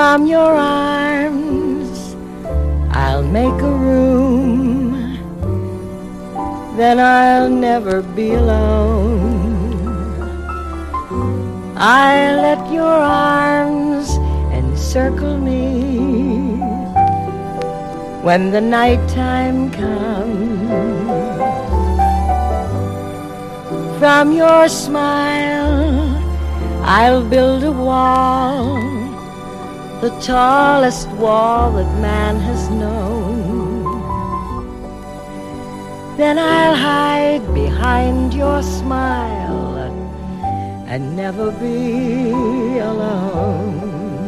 from your arms I'll make a room, then I'll never be alone. I'll let your arms encircle me when the nighttime comes. From your smile I'll build a wall, the tallest wall that man has known. Then I'll hide behind your smile and never be alone.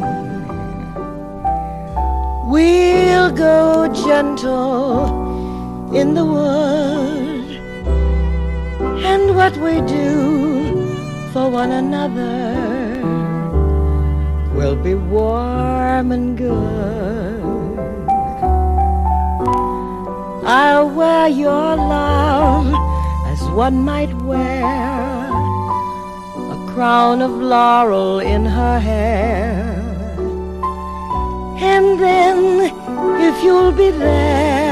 We'll go gentle in the wood, and what we do for one another will be warm and good. I'll wear your love as one might wear a crown of laurel in her hair. And then, if you'll be there,